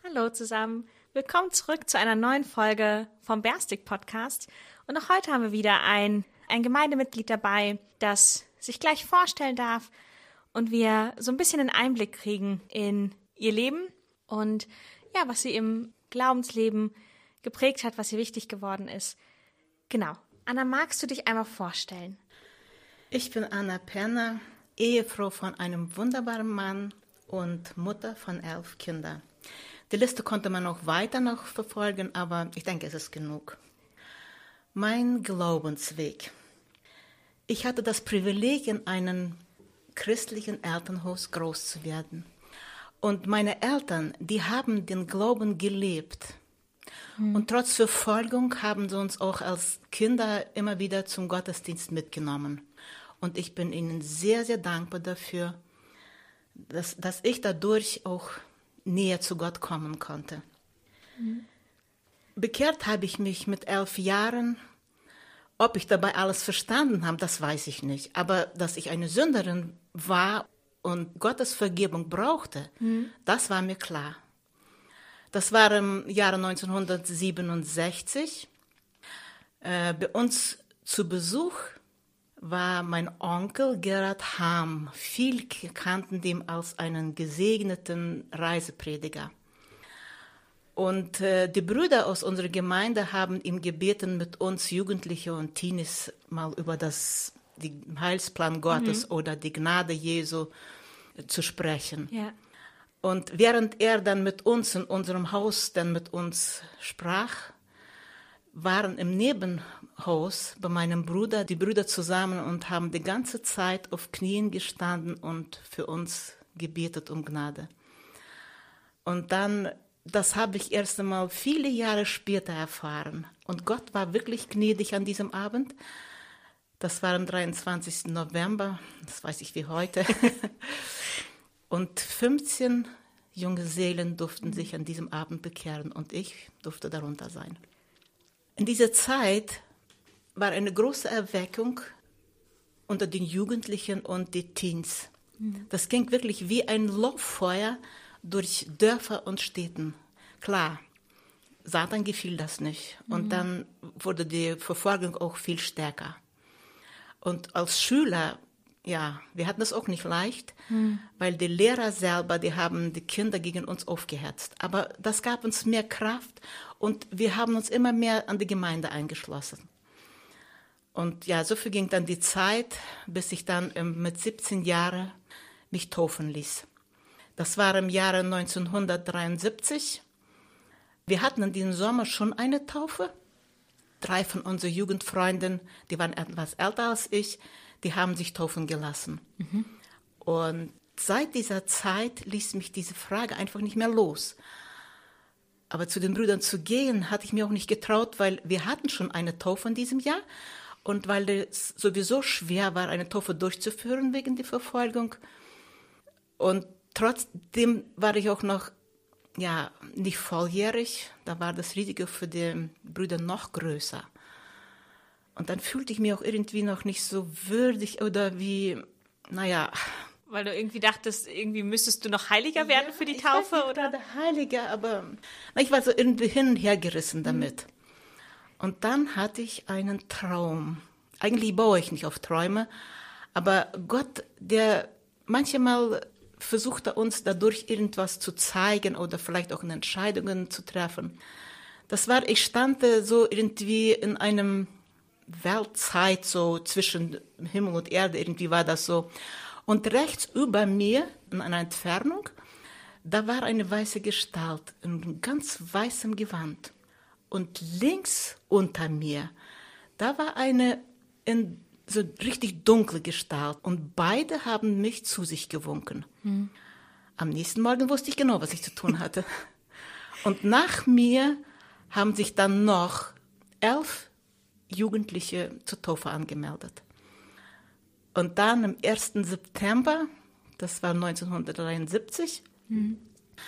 Hallo zusammen, willkommen zurück zu einer neuen Folge vom Berstig Podcast. Und auch heute haben wir wieder ein Gemeindemitglied dabei, das sich gleich vorstellen darf und wir so ein bisschen einen Einblick kriegen in ihr Leben und ja, was sie im Glaubensleben geprägt hat, was ihr wichtig geworden ist. Genau. Anna, magst du dich einmal vorstellen? Ich bin Anna Penner, Ehefrau von einem wunderbaren Mann und Mutter von 11 Kindern. Die Liste konnte man noch weiter verfolgen, aber ich denke, es ist genug. Mein Glaubensweg. Ich hatte das Privileg, in einem christlichen Elternhaus groß zu werden. Und meine Eltern, die haben den Glauben gelebt. Und trotz Verfolgung haben sie uns auch als Kinder immer wieder zum Gottesdienst mitgenommen. Und ich bin ihnen sehr, sehr dankbar dafür, dass ich dadurch auch näher zu Gott kommen konnte. Bekehrt habe ich mich mit 11 Jahren. Ob ich dabei alles verstanden habe, das weiß ich nicht. Aber dass ich eine Sünderin war und Gottes Vergebung brauchte, das war mir klar. Das war im Jahre 1967. Bei uns zu Besuch war mein Onkel Gerhard Ham. Viele kannten ihn als einen gesegneten Reiseprediger. Und die Brüder aus unserer Gemeinde haben ihm gebeten, mit uns Jugendliche und Teenies mal über den Heilsplan Gottes oder die Gnade Jesu zu sprechen. Ja. Und während er dann mit uns in unserem Haus dann mit uns sprach, waren im Nebenhaus bei meinem Bruder die Brüder zusammen und haben die ganze Zeit auf Knien gestanden und für uns gebetet um Gnade. Und dann, das habe ich erst einmal viele Jahre später erfahren. Und Gott war wirklich gnädig an diesem Abend. Das war am 23. November, das weiß ich wie heute. Und 15 junge Seelen durften sich an diesem Abend bekehren und ich durfte darunter sein. In dieser Zeit war eine große Erweckung unter den Jugendlichen und den Teens. Das ging wirklich wie ein Lauffeuer durch Dörfer und Städten. Klar, Satan gefiel das nicht. Und dann wurde die Verfolgung auch viel stärker. Und als Schüler, ja, wir hatten es auch nicht leicht, weil die Lehrer selber, die haben die Kinder gegen uns aufgehetzt. Aber das gab uns mehr Kraft und wir haben uns immer mehr an die Gemeinde eingeschlossen. Und ja, so verging dann die Zeit, bis ich dann mit 17 Jahren mich taufen ließ. Das war im Jahre 1973. Wir hatten in diesem Sommer schon eine Taufe. 3 von unseren Jugendfreunden, die waren etwas älter als ich, die haben sich taufen gelassen. Und seit dieser Zeit ließ mich diese Frage einfach nicht mehr los. Aber zu den Brüdern zu gehen, hatte ich mir auch nicht getraut, weil wir hatten schon eine Taufe in diesem Jahr. Und weil es sowieso schwer war, eine Taufe durchzuführen wegen der Verfolgung. Und trotzdem war ich auch noch nicht volljährig. Da war das Risiko für die Brüder noch größer. Und dann fühlte ich mich auch irgendwie noch nicht so würdig oder wie, Weil du irgendwie dachtest, irgendwie müsstest du noch heiliger werden für die Taufe, ich weiß nicht, oder? Gerade heiliger, aber ich war so irgendwie hin und her gerissen damit. Und dann hatte ich einen Traum. Eigentlich baue ich nicht auf Träume, aber Gott, der manchmal versucht uns dadurch irgendwas zu zeigen oder vielleicht auch Entscheidungen zu treffen. Ich stand so irgendwie in einem Weltzeit, so zwischen Himmel und Erde, irgendwie war das so. Und rechts über mir, in einer Entfernung, da war eine weiße Gestalt in ganz weißem Gewand. Und links unter mir, da war eine so richtig dunkle Gestalt. Und beide haben mich zu sich gewunken. Am nächsten Morgen wusste ich genau, was ich zu tun hatte. Und nach mir haben sich dann noch 11 Jugendliche zur Taufe angemeldet. Und dann am 1. September, das war 1973, in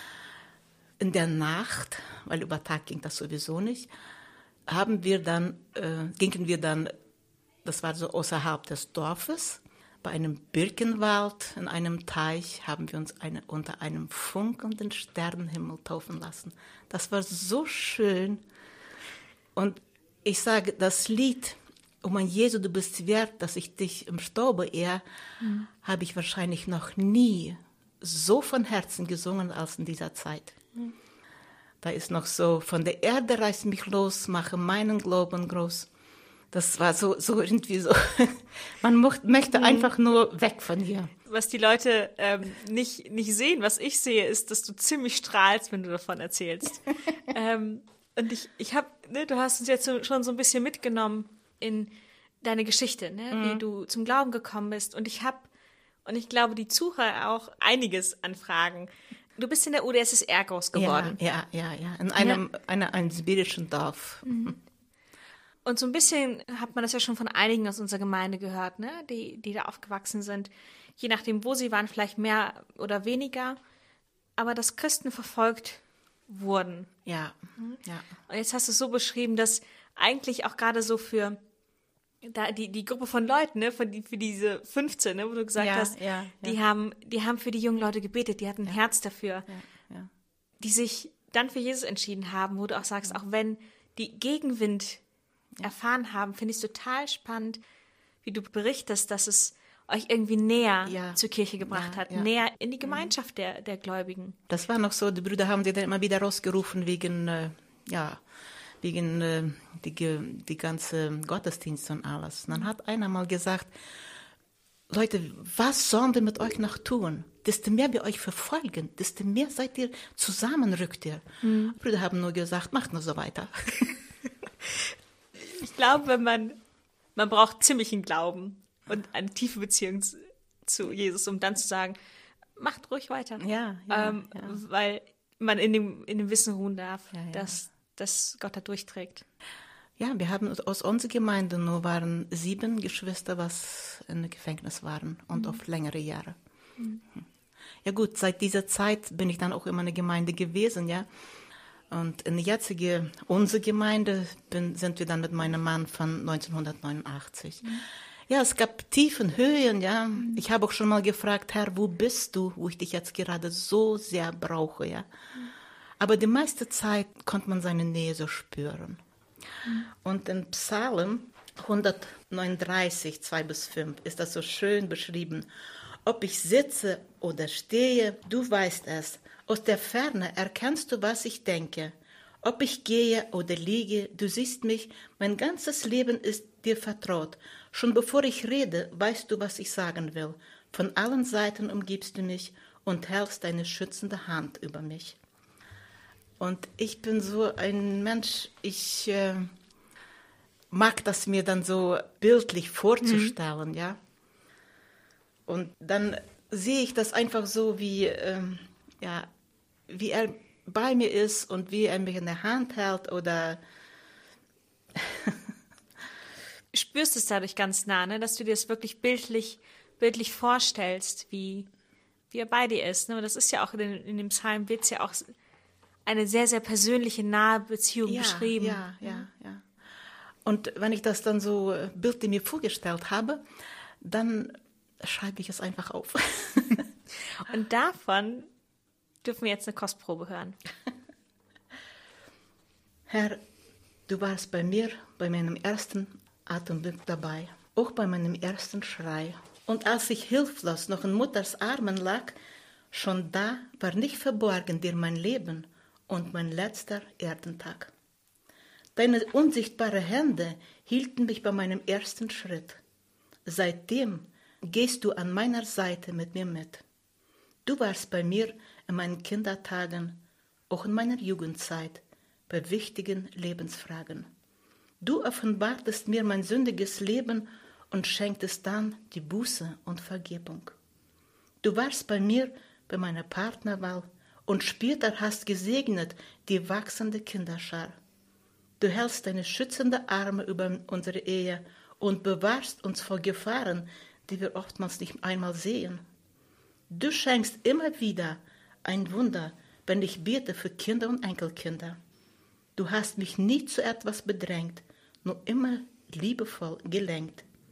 der Nacht, weil über Tag ging das sowieso nicht, gingen wir dann, das war so außerhalb des Dorfes, bei einem Birkenwald in einem Teich haben wir uns unter einem funkelnden Sternenhimmel taufen lassen. Das war so schön. Und ich sage, das Lied, oh mein Jesu, du bist wert, dass ich dich im Staube ehre, habe ich wahrscheinlich noch nie so von Herzen gesungen als in dieser Zeit. Da ist noch so, von der Erde reiß mich los, mache meinen Glauben groß. Das war so irgendwie so, man möchte einfach nur weg von hier. Was die Leute nicht sehen, was ich sehe, ist, dass du ziemlich strahlst, wenn du davon erzählst. Und ich habe, ne, du hast uns jetzt schon so ein bisschen mitgenommen in deine Geschichte, ne, wie du zum Glauben gekommen bist. Und ich glaube, die Zuhörer auch einiges an Fragen. Du bist in der UdSSR groß geworden. Ja. In einem sibirischen Dorf. Und so ein bisschen hat man das ja schon von einigen aus unserer Gemeinde gehört, ne? Die da aufgewachsen sind. Je nachdem, wo sie waren, vielleicht mehr oder weniger. Aber dass Christen verfolgt wurden. Ja. Und jetzt hast du es so beschrieben, dass eigentlich auch gerade so für die Gruppe von Leuten, ne, für diese 15, ne, wo du gesagt hast, die haben für die jungen Leute gebetet, die hatten ein Herz dafür, die sich dann für Jesus entschieden haben, wo du auch sagst, auch wenn die Gegenwind erfahren haben, finde ich es total spannend, wie du berichtest, dass es euch irgendwie näher zur Kirche gebracht hat, näher in die Gemeinschaft der Gläubigen. Das war noch so, die Brüder haben die dann immer wieder rausgerufen wegen die ganze Gottesdienste und alles. Und dann hat einer mal gesagt, Leute, was sollen wir mit euch noch tun? Desto mehr wir euch verfolgen, desto mehr seid ihr zusammenrückt ihr. Die Brüder haben nur gesagt, macht nur so weiter. Ich glaube, man braucht ziemlichen Glauben und eine tiefe Beziehung zu Jesus, um dann zu sagen, macht ruhig weiter. Weil man in dem Wissen ruhen darf, dass Gott da durchträgt. Ja, wir haben aus unserer Gemeinde nur waren 7 Geschwister, was in Gefängnis waren und auf längere Jahre. Ja gut, seit dieser Zeit bin ich dann auch immer in der Gemeinde gewesen, ja. Und in der jetzigen, unsere Gemeinde, sind wir dann mit meinem Mann von 1989. Ja, es gab Tiefen, Höhen, ja. Ich habe auch schon mal gefragt, Herr, wo bist du, wo ich dich jetzt gerade so sehr brauche, ja. Aber die meiste Zeit konnte man seine Nähe so spüren. Und in Psalm 139, 2-5 ist das so schön beschrieben. Ob ich sitze oder stehe, du weißt es. Aus der Ferne erkennst du, was ich denke. Ob ich gehe oder liege, du siehst mich, mein ganzes Leben ist dir vertraut. Schon bevor ich rede, weißt du, was ich sagen will. Von allen Seiten umgibst du mich und hältst deine schützende Hand über mich. Und ich bin so ein Mensch, ich mag das mir dann so bildlich vorzustellen, ja. Und dann sehe ich das einfach so, wie er bei mir ist und wie er mich in der Hand hält oder... Spürst es dadurch ganz nah, ne? Dass du dir das wirklich bildlich vorstellst, wie er bei dir ist. Ne? Und das ist ja auch in dem Psalm, wird es ja auch eine sehr, sehr persönliche, nahe Beziehung beschrieben. Ja. Und wenn ich das dann so bildlich mir vorgestellt habe, dann schreibe ich es einfach auf. Und davon dürfen wir jetzt eine Kostprobe hören. Herr, du warst bei mir, bei meinem ersten Atemzug dabei, auch bei meinem ersten Schrei. Und als ich hilflos noch in Mutters Armen lag, schon da war nicht verborgen dir mein Leben und mein letzter Erdentag. Deine unsichtbaren Hände hielten mich bei meinem ersten Schritt. Seitdem gehst du an meiner Seite mit mir mit. Du warst bei mir in meinen Kindertagen, auch in meiner Jugendzeit, bei wichtigen Lebensfragen. Du offenbartest mir mein sündiges Leben und schenktest dann die Buße und Vergebung. Du warst bei mir bei meiner Partnerwahl und später hast gesegnet die wachsende Kinderschar. Du hältst deine schützenden Arme über unsere Ehe und bewahrst uns vor Gefahren, die wir oftmals nicht einmal sehen. Du schenkst immer wieder ein Wunder, wenn ich bete für Kinder und Enkelkinder. Du hast mich nie zu etwas bedrängt, nur immer liebevoll gelenkt.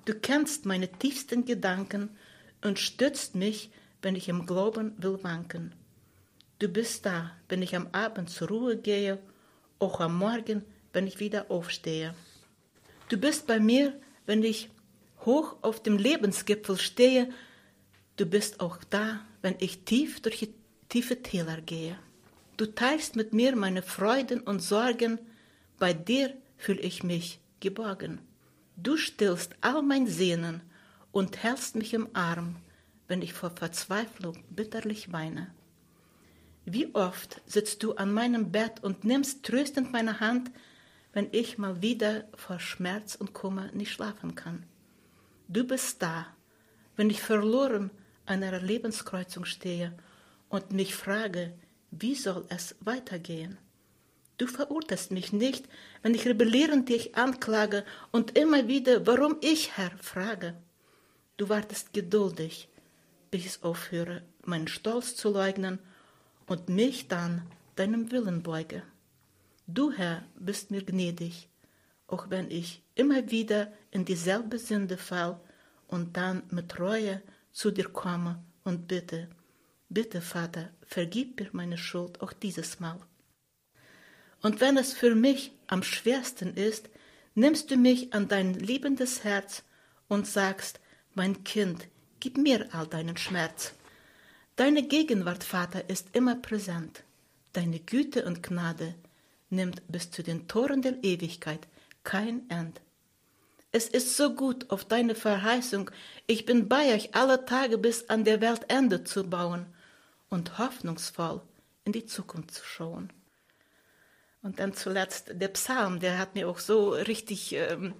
Du kennst meine tiefsten Gedanken und stützt mich, wenn ich im Glauben will wanken. Du bist da, wenn ich am Abend zur Ruhe gehe, auch am Morgen, wenn ich wieder aufstehe. Du bist bei mir, wenn ich hoch auf dem Lebensgipfel stehe. Du bist auch da, wenn ich tief durch die tiefe Täler gehe. Du teilst mit mir meine Freuden und Sorgen, bei dir fühle ich mich geborgen. Du stillst all mein Sehnen und hältst mich im Arm, wenn ich vor Verzweiflung bitterlich weine. Wie oft sitzt du an meinem Bett und nimmst tröstend meine Hand, wenn ich mal wieder vor Schmerz und Kummer nicht schlafen kann. Du bist da, wenn ich verloren an einer Lebenskreuzung stehe und mich frage, wie soll es weitergehen? Du verurteilst mich nicht, wenn ich rebellierend dich anklage und immer wieder, warum ich, Herr, frage. Du wartest geduldig, bis ich aufhöre, meinen Stolz zu leugnen und mich dann deinem Willen beuge. Du, Herr, bist mir gnädig, auch wenn ich immer wieder in dieselbe Sünde fall und dann mit Reue zu dir komme und bitte, bitte, Vater, vergib mir meine Schuld auch dieses Mal. Und wenn es für mich am schwersten ist, nimmst du mich an dein liebendes Herz und sagst, mein Kind, gib mir all deinen Schmerz. Deine Gegenwart, Vater, ist immer präsent. Deine Güte und Gnade nimmt bis zu den Toren der Ewigkeit kein End. Es ist so gut auf deine Verheißung, ich bin bei euch alle Tage bis an der Weltende zu bauen und hoffnungsvoll in die Zukunft zu schauen. Und dann zuletzt der Psalm, der hat mir auch so richtig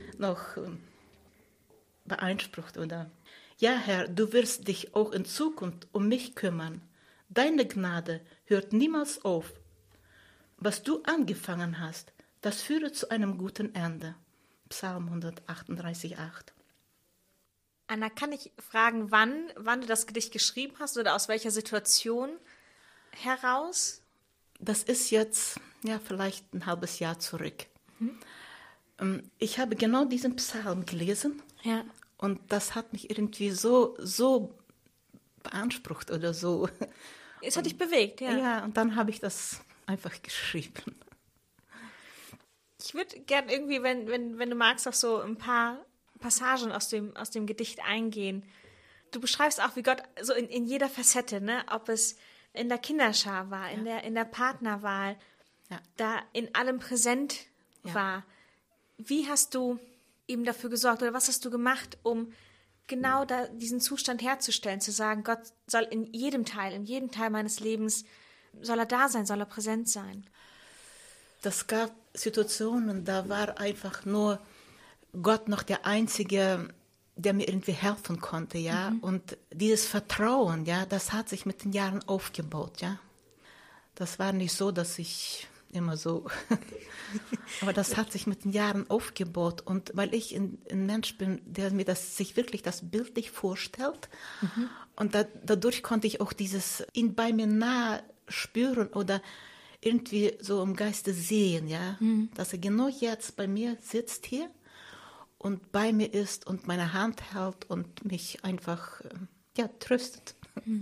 beansprucht, oder? Ja, Herr, du wirst dich auch in Zukunft um mich kümmern. Deine Gnade hört niemals auf. Was du angefangen hast, das führe zu einem guten Ende. Psalm 138,8. Anna, kann ich fragen, wann du das Gedicht geschrieben hast oder aus welcher Situation heraus? Das ist jetzt vielleicht ein halbes Jahr zurück. Ich habe genau diesen Psalm gelesen, ja. Und das hat mich irgendwie so beansprucht oder so. Es hat dich bewegt, ja. Ja, und dann habe ich das einfach geschrieben. Ich würde gern irgendwie, wenn du magst, auf so ein paar Passagen aus dem Gedicht eingehen. Du beschreibst auch, wie Gott so in jeder Facette, ne, ob es in der Kinderschar war, in der Partnerwahl, da in allem präsent war. Wie hast du eben dafür gesorgt oder was hast du gemacht, um genau diesen Zustand herzustellen, zu sagen, Gott soll in jedem Teil meines Lebens, soll er da sein, soll er präsent sein? Das gab Situationen, da war einfach nur Gott noch der Einzige, der mir irgendwie helfen konnte, ja. Und dieses Vertrauen, ja, das hat sich mit den Jahren aufgebaut, ja. Das war nicht so, dass ich immer so, aber das hat sich mit den Jahren aufgebaut. Und weil ich ein Mensch bin, der mir sich wirklich das bildlich vorstellt, und dadurch konnte ich auch ihn bei mir nah spüren oder irgendwie so im Geiste sehen, ja, dass er genau jetzt bei mir sitzt hier und bei mir ist und meine Hand hält und mich einfach, tröstet.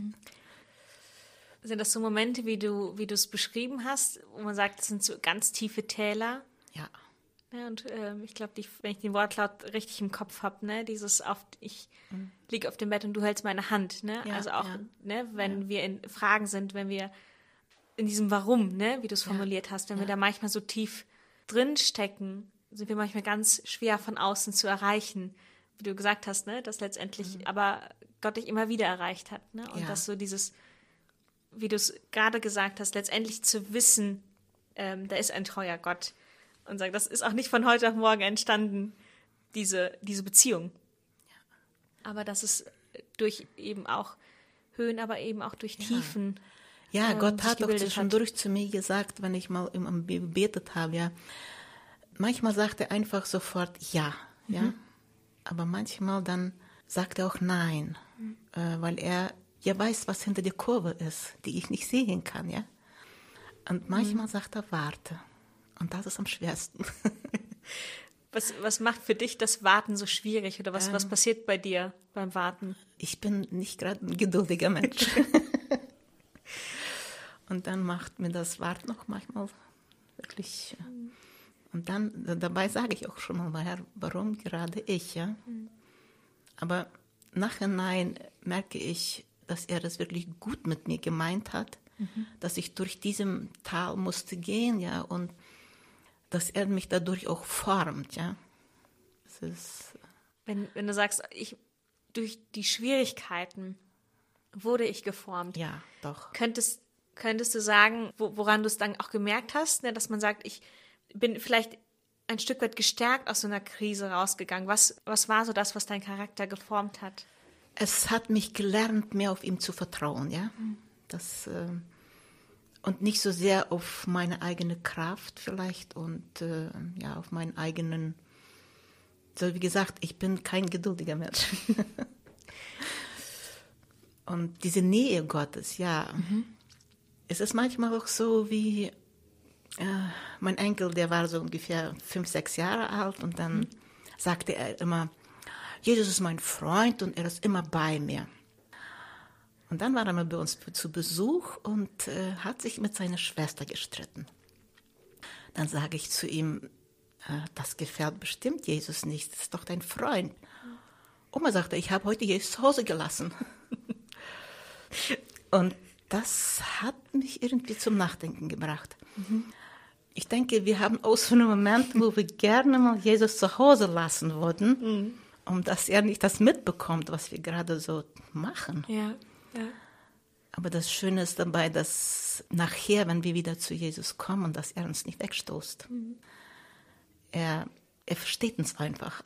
Sind das so Momente, wie du es beschrieben hast, wo man sagt, das sind so ganz tiefe Täler? Ja. Ja, und ich glaube, wenn ich den Wortlaut richtig im Kopf habe, ne, ich liege auf dem Bett und du hältst meine Hand, ne? Ja, also auch, ne, wenn wir in Fragen sind, wenn wir in diesem Warum, ne, wie du es formuliert hast, wenn wir da manchmal so tief drin stecken, sind wir manchmal ganz schwer von außen zu erreichen, wie du gesagt hast, ne, dass letztendlich aber Gott dich immer wieder erreicht hat, ne, und dass so dieses, wie du es gerade gesagt hast, letztendlich zu wissen, da ist ein treuer Gott und sagen, das ist auch nicht von heute auf morgen entstanden, diese Beziehung. Ja. Aber das ist durch eben auch Höhen, aber eben auch durch Tiefen. Ja, Gott hat doch zwischendurch zu mir gesagt, wenn ich mal gebetet habe, ja, manchmal sagt er einfach sofort ja, ja, aber manchmal dann sagt er auch nein, weil er weiß, was hinter der Kurve ist, die ich nicht sehen kann, ja. Und manchmal sagt er warte, und das ist am schwersten. Was macht für dich das Warten so schwierig oder was passiert bei dir beim Warten? Ich bin nicht gerade ein geduldiger Mensch. Und dann macht mir das Warten noch manchmal wirklich. Und dann dabei sage ich auch schon mal, Herr, warum gerade ich? Ja? Aber nachhinein merke ich, dass er das wirklich gut mit mir gemeint hat, dass ich durch diesem Tal musste gehen, ja, und dass er mich dadurch auch formt, ja. Das ist, wenn du sagst, durch die Schwierigkeiten wurde ich geformt. ja, doch. Könntest du sagen, woran du es dann auch gemerkt hast, ne, dass man sagt, ich bin vielleicht ein Stück weit gestärkt aus so einer Krise rausgegangen. Was war so das, was dein Charakter geformt hat? Es hat mich gelernt, mehr auf ihm zu vertrauen, ja. Und nicht so sehr auf meine eigene Kraft vielleicht und ja, auf meinen eigenen, so wie gesagt, ich bin kein geduldiger Mensch. Und diese Nähe Gottes, ja. Es ist manchmal auch so wie mein Enkel, der war so ungefähr 5, 6 Jahre alt und dann sagte er immer, Jesus ist mein Freund und er ist immer bei mir. Und dann war er mal bei uns zu Besuch und hat sich mit seiner Schwester gestritten. Dann sage ich zu ihm, das gefällt bestimmt Jesus nicht, das ist doch dein Freund. Oma sagte, ich habe heute Jesus zu Hause gelassen. Und das hat mich irgendwie zum Nachdenken gebracht. Ich denke, wir haben auch so einen Moment, wo wir gerne mal Jesus zu Hause lassen würden, um dass er nicht das mitbekommt, was wir gerade so machen. Ja. Aber das Schöne ist dabei, dass nachher, wenn wir wieder zu Jesus kommen, dass er uns nicht wegstoßt. Er versteht uns einfach.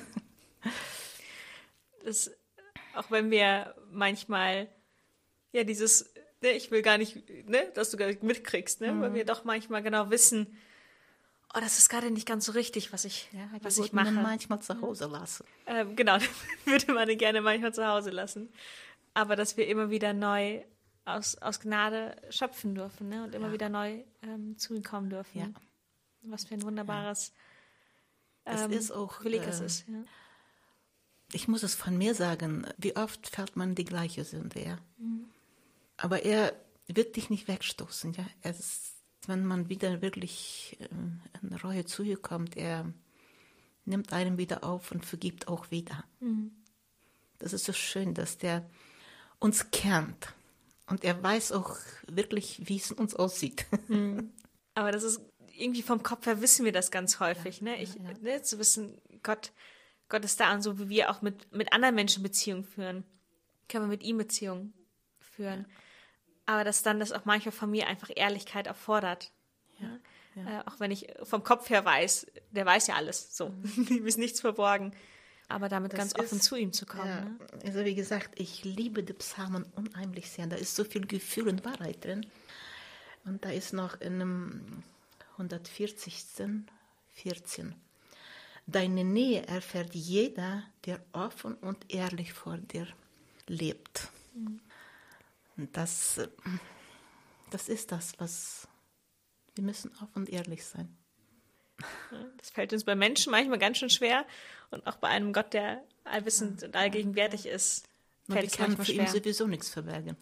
Auch wenn wir manchmal, ja, dieses, ne, ich will gar nicht, ne, dass du gar nicht mitkriegst, ne, weil wir doch manchmal genau wissen, oh, das ist gerade nicht ganz so richtig, was ich mache. Ihn manchmal zu Hause lassen. Genau, würde man ihn gerne manchmal zu Hause lassen. Aber dass wir immer wieder neu aus Gnade schöpfen dürfen, ne, und immer wieder neu zu ihm kommen dürfen. Ja. Was für ein wunderbares ist auch, Privileg es ist. Ja. Ich muss es von mir sagen, wie oft fällt man die gleiche Sünde, ja. Aber er wird dich nicht wegstoßen, ja. Wenn man wieder wirklich in Reue zu ihr kommt, er nimmt einen wieder auf und vergibt auch wieder. Das ist so schön, dass der uns kennt. Und er weiß auch wirklich, wie es in uns aussieht. Aber das ist irgendwie vom Kopf her wissen wir das ganz häufig, ne? Ne, zu wissen, Gott ist da und so wie wir auch mit anderen Menschen Beziehungen führen, können wir mit ihm Beziehungen führen. Aber dass dann das auch manchmal von mir einfach Ehrlichkeit erfordert. Auch wenn ich vom Kopf her weiß, der weiß ja alles, so, ihm ist nichts verborgen. Aber damit ganz offen zu ihm zu kommen. Ja, ne? Also wie gesagt, ich liebe die Psalmen unheimlich sehr. Da ist so viel Gefühl und Wahrheit drin. Und da ist noch in einem 140. 14. Deine Nähe erfährt jeder, der offen und ehrlich vor dir lebt. Und das ist das, was wir müssen offen und ehrlich sein. Das fällt uns bei Menschen manchmal ganz schön schwer. Und auch bei einem Gott, der allwissend und allgegenwärtig ist, fällt es manchmal schwer. Wir können für ihn sowieso nichts verbergen.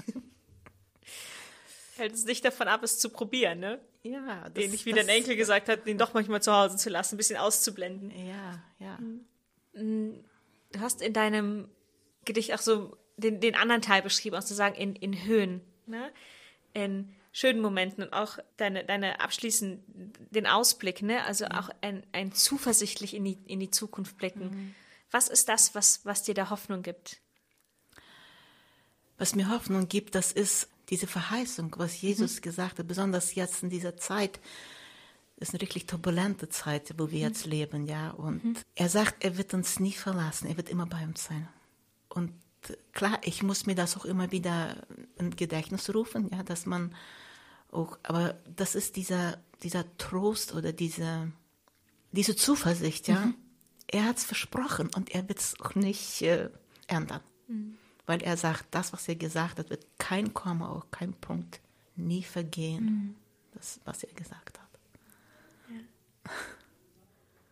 Hält es nicht davon ab, es zu probieren, ne? Ja. Ähnlich wie dein Enkel gesagt hat, ihn doch manchmal zu Hause zu lassen, ein bisschen auszublenden. Ja. Du hast in deinem Gedicht auch so den anderen Teil beschrieben, also zu sagen, in Höhen, ne? In schönen Momenten und auch deine abschließend den Ausblick, ne? Also auch ein zuversichtlich in die Zukunft blicken. Was ist das, was dir da Hoffnung gibt? Was mir Hoffnung gibt, das ist diese Verheißung, was Jesus gesagt hat, besonders jetzt in dieser Zeit. Das ist eine wirklich turbulente Zeit, wo wir jetzt leben, ja. Und er sagt, er wird uns nie verlassen, er wird immer bei uns sein. Und klar, ich muss mir das auch immer wieder in Gedächtnis rufen, ja, dass man auch, aber das ist dieser Trost oder diese Zuversicht, ja. Er hat es versprochen und er wird es auch nicht ändern. Weil er sagt, das, was er gesagt hat, wird kein Komma, auch kein Punkt, nie vergehen. Das, was er gesagt hat.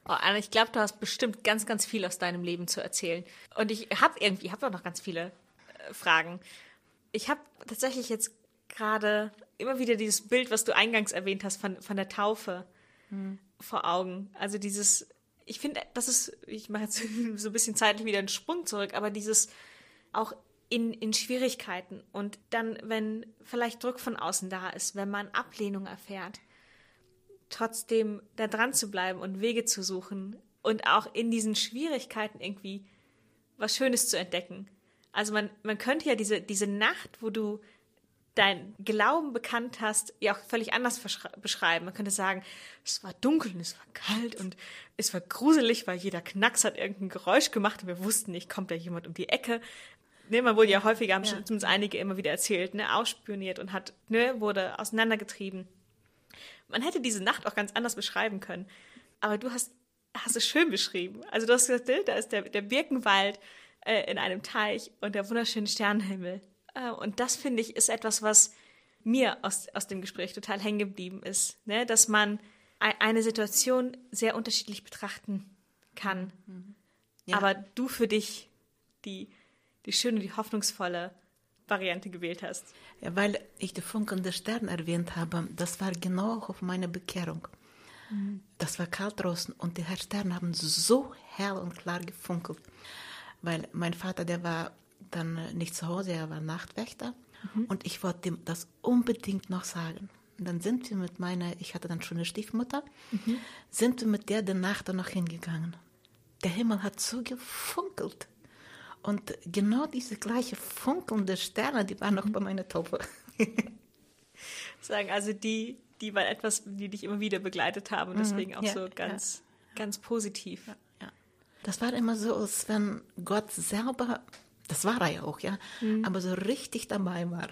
Oh, Anna, ich glaube, du hast bestimmt ganz, ganz viel aus deinem Leben zu erzählen. Und ich habe auch noch ganz viele Fragen. Ich habe tatsächlich jetzt gerade immer wieder dieses Bild, was du eingangs erwähnt hast, von der Taufe vor Augen. Also dieses, ich finde, ich mache jetzt so ein bisschen zeitlich wieder einen Sprung zurück, aber dieses auch in Schwierigkeiten und dann, wenn vielleicht Druck von außen da ist, wenn man Ablehnung erfährt, trotzdem da dran zu bleiben und Wege zu suchen und auch in diesen Schwierigkeiten irgendwie was Schönes zu entdecken. Also man könnte ja diese Nacht, wo du dein Glauben bekannt hast, ja auch völlig anders beschreiben. Man könnte sagen, es war dunkel und es war kalt und es war gruselig, weil jeder Knacks hat irgendein Geräusch gemacht und wir wussten nicht, kommt da jemand um die Ecke. Ne, man wurde ja häufiger, haben zumindest einige immer wieder erzählt, ne, ausspioniert und wurde auseinandergetrieben. Man hätte diese Nacht auch ganz anders beschreiben können. Aber du hast es schön beschrieben. Also du hast gesagt, da ist der Birkenwald in einem Teich und der wunderschöne Sternenhimmel. Und das, finde ich, ist etwas, was mir aus dem Gespräch total hängen geblieben ist. Ne? Dass man eine Situation sehr unterschiedlich betrachten kann. Ja. Aber du für dich die schöne, die hoffnungsvolle Variante gewählt hast. Ja, weil ich die funkelnde Sterne erwähnt habe, das war genau auf meine Bekehrung. Das war kalt draußen und die Sterne haben so hell und klar gefunkelt. Weil mein Vater, der war dann nicht zu Hause, er war Nachtwächter und ich wollte ihm das unbedingt noch sagen. Und dann sind wir ich hatte dann schon eine Stiefmutter, sind wir mit der Nacht dann noch hingegangen. Der Himmel hat so gefunkelt. Und genau diese gleiche funkelnde Sterne, die waren noch bei meiner Taufe. Sagen, also die waren etwas, die dich immer wieder begleitet haben und deswegen auch so ganz positiv. Ja. Das war immer so, als wenn Gott selber, das war er ja auch, ja, aber so richtig dabei war.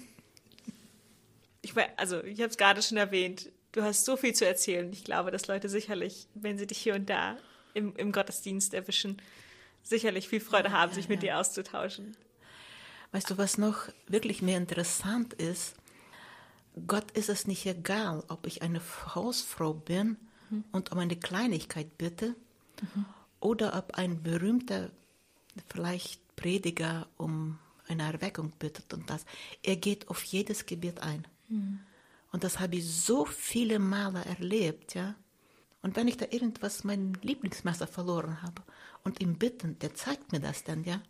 Ich habe es gerade schon erwähnt, du hast so viel zu erzählen. Ich glaube, dass Leute sicherlich, wenn sie dich hier und da im Gottesdienst erwischen, sicherlich viel Freude haben, sich mit dir auszutauschen. Weißt du, was noch wirklich mehr interessant ist? Gott ist es nicht egal, ob ich eine Hausfrau bin und um eine Kleinigkeit bitte oder ob ein berühmter, vielleicht Prediger um eine Erweckung bittet und das. Er geht auf jedes Gebet ein. Und das habe ich so viele Male erlebt, ja. Und wenn ich da irgendwas, mein Lieblingsmesser verloren habe und ihm bitten, der zeigt mir das dann, ja.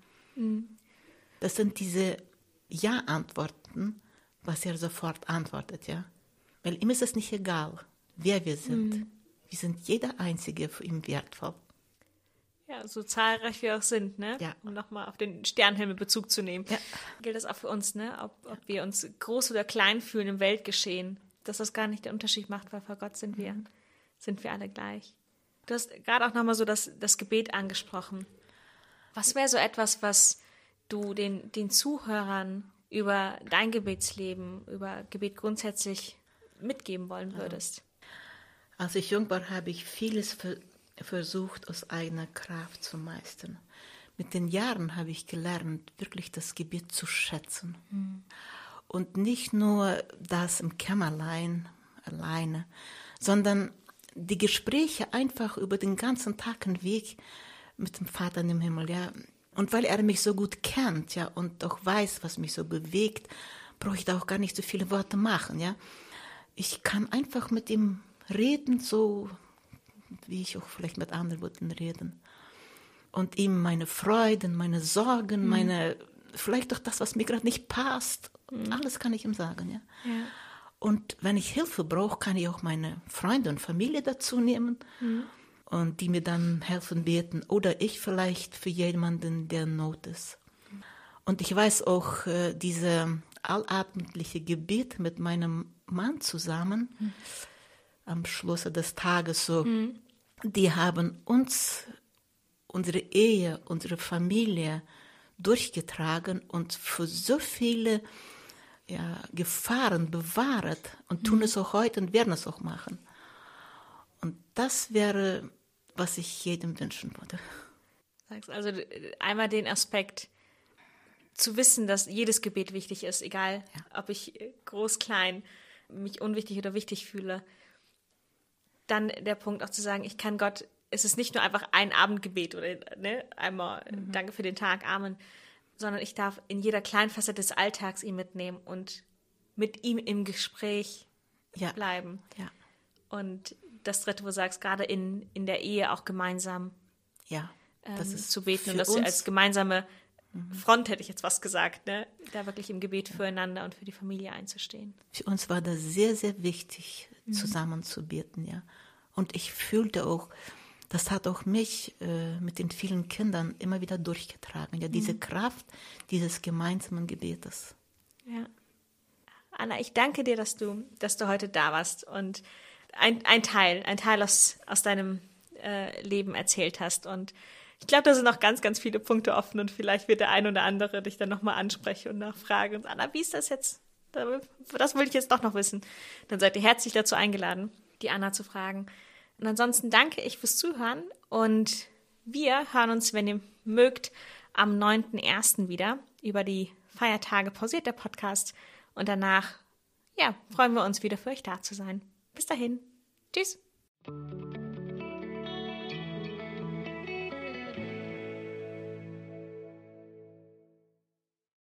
Das sind diese Ja-Antworten, was er sofort antwortet, ja. Weil ihm ist es nicht egal, wer wir sind. Wir sind jeder Einzige für ihn wertvoll. Ja, so zahlreich wir auch sind, ne? Ja. Um nochmal auf den Sternenhimmel Bezug zu nehmen. Ja. Gilt das auch für uns, ne? Ob wir uns groß oder klein fühlen im Weltgeschehen, dass das gar nicht den Unterschied macht, weil vor Gott sind wir alle gleich. Du hast gerade auch nochmal so das Gebet angesprochen. Was wäre so etwas, was du den Zuhörern über dein Gebetsleben, über Gebet grundsätzlich mitgeben wollen würdest? Als ich jung war, habe ich vieles versucht, aus eigener Kraft zu meistern. Mit den Jahren habe ich gelernt, wirklich das Gebet zu schätzen. Und nicht nur das im Kämmerlein alleine, sondern die Gespräche einfach über den ganzen Tag hinweg mit dem Vater im Himmel, ja. Und weil er mich so gut kennt, ja, und auch weiß, was mich so bewegt, brauche ich da auch gar nicht so viele Worte machen, ja. Ich kann einfach mit ihm reden, so wie ich auch vielleicht mit anderen Worten reden. Und ihm meine Freuden, meine Sorgen, vielleicht auch das, was mir gerade nicht passt, alles kann ich ihm sagen, ja. Und wenn ich Hilfe brauche, kann ich auch meine Freunde und Familie dazu nehmen und die mir dann helfen beten. Oder ich vielleicht für jemanden, der in Not ist. Und ich weiß auch, diese allatmliche Gebet mit meinem Mann zusammen, am Schluss des Tages so, die haben uns, unsere Ehe, unsere Familie durchgetragen und für so viele Gefahren bewahrt und tun es auch heute und werden es auch machen. Und das wäre, was ich jedem wünschen würde. Also einmal den Aspekt zu wissen, dass jedes Gebet wichtig ist, egal ob ich groß, klein, mich unwichtig oder wichtig fühle. Dann der Punkt auch zu sagen, ich kann Gott es ist nicht nur einfach ein Abendgebet oder einmal Danke für den Tag, Amen, sondern ich darf in jeder kleinen Facette des Alltags ihn mitnehmen und mit ihm im Gespräch bleiben. Ja. Und das Dritte, wo du sagst, gerade in der Ehe auch gemeinsam das ist zu beten und dass uns, wir als gemeinsame Front, hätte ich jetzt was gesagt, ne? Da wirklich im Gebet füreinander und für die Familie einzustehen. Für uns war das sehr, sehr wichtig, zusammen zu beten, ja. Und ich fühlte auch, das hat auch mich mit den vielen Kindern immer wieder durchgetragen, ja, diese Kraft dieses gemeinsamen Gebetes. Ja. Anna, ich danke dir, dass du heute da warst und ein Teil aus deinem Leben erzählt hast. Und ich glaube, da sind noch ganz, ganz viele Punkte offen und vielleicht wird der ein oder andere dich dann nochmal ansprechen und nachfragen. Und Anna, wie ist das jetzt? Das will ich jetzt doch noch wissen. Dann seid ihr herzlich dazu eingeladen, die Anna zu fragen. Und ansonsten danke ich fürs Zuhören und wir hören uns, wenn ihr mögt, am 9.1. wieder. Über die Feiertage pausiert der Podcast und danach, freuen wir uns wieder für euch da zu sein. Bis dahin. Tschüss.